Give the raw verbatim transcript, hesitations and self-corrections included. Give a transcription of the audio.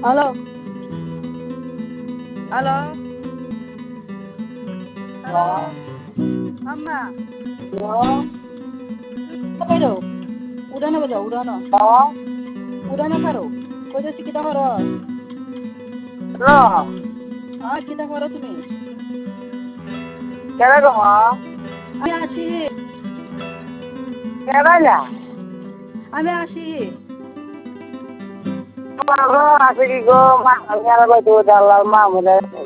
hello hello hello আম্মা কইরো উড়ানো বাজাও উড়ানো উড়ানো পারো কইতেছি কিতা করো হ্যাঁ কিতা করো তুমি আমি আসি আমি আসি আসে কি গো মা